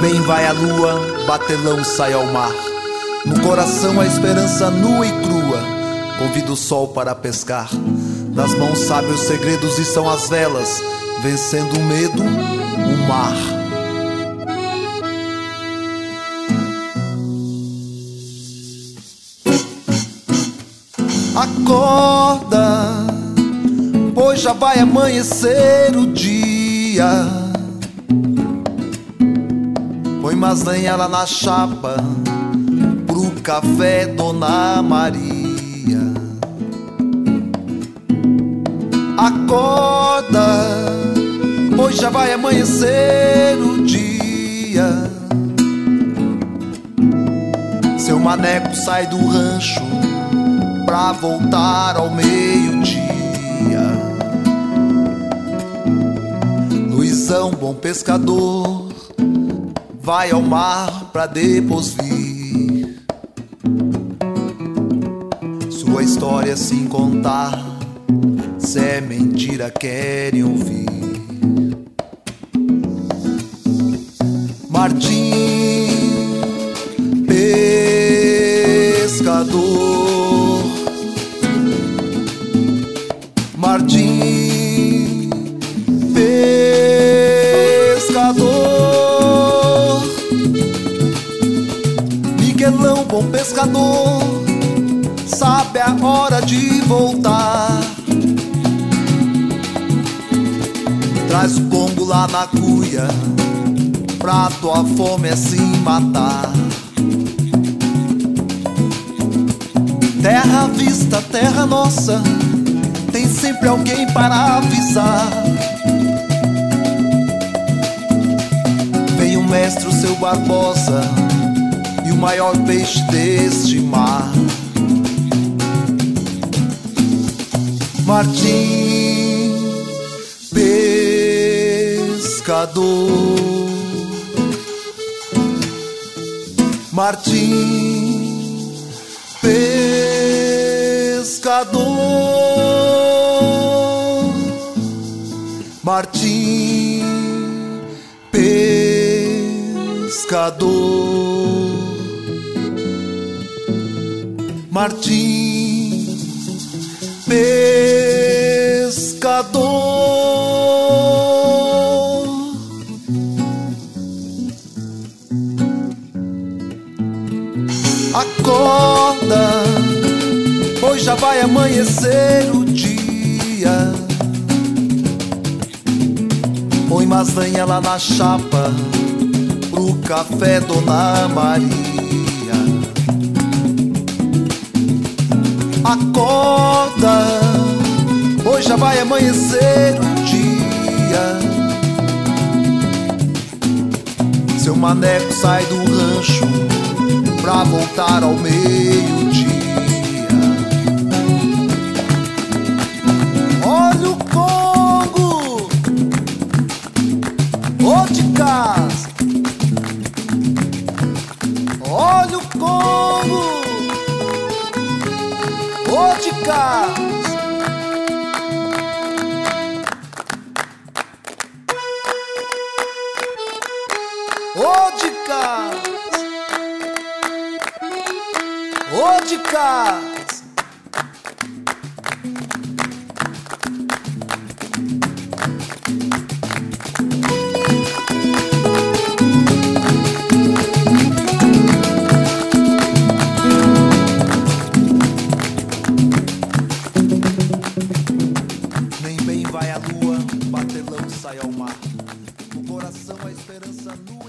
bem vai a lua, batelão sai ao mar. No coração a esperança nua e crua, convida o sol para pescar. Das mãos sabe os segredos e são as velas, vencendo o medo, o mar. Acorda, pois já vai amanhecer o dia. Põe mais lenha lá na chapa pro café, Dona Maria. Acorda, pois já vai amanhecer o dia. Seu maneco sai do rancho pra voltar ao meio-dia. Luizão, bom pescador, vai ao mar pra depois vir. Sua história sem contar, se é mentira querem ouvir. Martim, pescador. Martim, pescador. Miguelão, bom pescador, sabe a hora de voltar. Traz o combo lá na cuia, pra tua fome assim matar. Terra à vista, terra nossa, tem sempre alguém para avisar. Vem o mestre, o seu Barbosa, e o maior peixe deste mar. Martim, pescador. Martim, pescador. Martim, pescador. Martim, pescador. Acorda, pois já vai amanhecer o dia. Põe mais lenha lá na chapa pro café, Dona Maria. Acorda, pois já vai amanhecer o dia. Seu maneco sai do rancho pra voltar ao meio-dia. Olha o Congo, ô de casa. Olha o Congo, ô de casa. Ô de casa, ô de casa. Nem bem vai a lua, batelão sai ao mar. No coração a esperança nua.